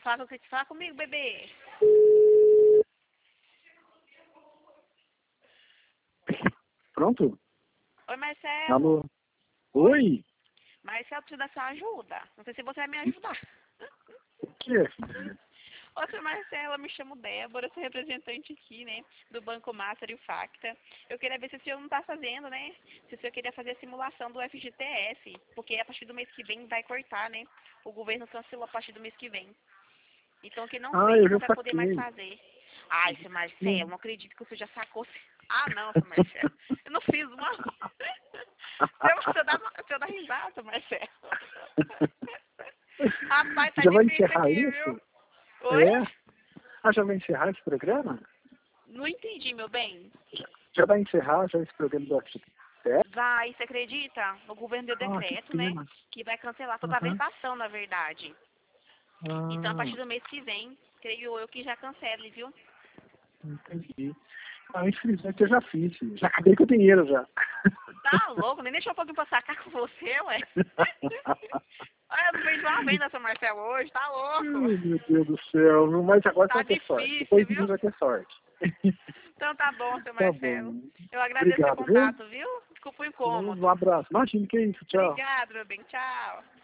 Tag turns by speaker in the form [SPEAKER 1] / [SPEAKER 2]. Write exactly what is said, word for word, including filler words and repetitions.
[SPEAKER 1] Fala, com- fala comigo, bebê.
[SPEAKER 2] Pronto?
[SPEAKER 1] Oi, Marcelo.
[SPEAKER 2] Alô? Oi?
[SPEAKER 1] Marcelo, preciso da sua ajuda. Não sei se você vai me ajudar.
[SPEAKER 2] O que é, filha?
[SPEAKER 1] Ô, seu Marcelo, eu me chamo Débora, sou representante aqui, né, do Banco Master e o Facta. Eu queria ver se o senhor não está fazendo, né, se o senhor queria fazer a simulação do F G T S, porque a partir do mês que vem vai cortar, né, o governo cancelou a partir do mês que vem. Então, quem não
[SPEAKER 2] Ah,
[SPEAKER 1] fez
[SPEAKER 2] eu
[SPEAKER 1] não
[SPEAKER 2] já
[SPEAKER 1] vai poder mais
[SPEAKER 2] saquei.
[SPEAKER 1] fazer. Ai, seu Marcelo,
[SPEAKER 2] Hum.
[SPEAKER 1] não acredito que o senhor já sacou. Ah, não, seu Marcelo, eu não fiz uma... Seu, seu, dá, seu dá risada, Marcelo. Rapaz, tá
[SPEAKER 2] Já vai
[SPEAKER 1] difícil
[SPEAKER 2] encerrar
[SPEAKER 1] aqui,
[SPEAKER 2] isso?
[SPEAKER 1] viu? Oi?
[SPEAKER 2] É? Ah, já vai encerrar esse programa?
[SPEAKER 1] Não entendi, meu bem.
[SPEAKER 2] Já vai encerrar já esse programa do F G T S?
[SPEAKER 1] Vai, você acredita? O governo deu
[SPEAKER 2] Ah, que
[SPEAKER 1] decreto, né?
[SPEAKER 2] pena.
[SPEAKER 1] Que vai cancelar toda a
[SPEAKER 2] Aham.
[SPEAKER 1] vedação, na verdade. Então, a partir
[SPEAKER 2] Ah,
[SPEAKER 1] do mês que vem, creio eu que já cancele, viu?
[SPEAKER 2] entendi. Ah, infelizmente eu já fiz. Já acabei com o dinheiro já.
[SPEAKER 1] Tá louco, nem deixou um pouquinho pra sacar com você, ué. Olha, eu não vejo uma venda, seu Marcelo, hoje, tá louco.
[SPEAKER 2] Ai, meu Deus do céu. Mas agora
[SPEAKER 1] Tá
[SPEAKER 2] vai ter sorte.
[SPEAKER 1] difícil,
[SPEAKER 2] Depois de mim
[SPEAKER 1] viu?
[SPEAKER 2] vai ter sorte.
[SPEAKER 1] Então tá bom, seu
[SPEAKER 2] Tá
[SPEAKER 1] Marcelo.
[SPEAKER 2] bom.
[SPEAKER 1] Eu agradeço seu
[SPEAKER 2] Obrigado, viu?
[SPEAKER 1] contato, viu? Desculpa o
[SPEAKER 2] Um
[SPEAKER 1] incômodo.
[SPEAKER 2] abraço. Imagina que é isso. Tchau.
[SPEAKER 1] Obrigado, meu bem. Tchau.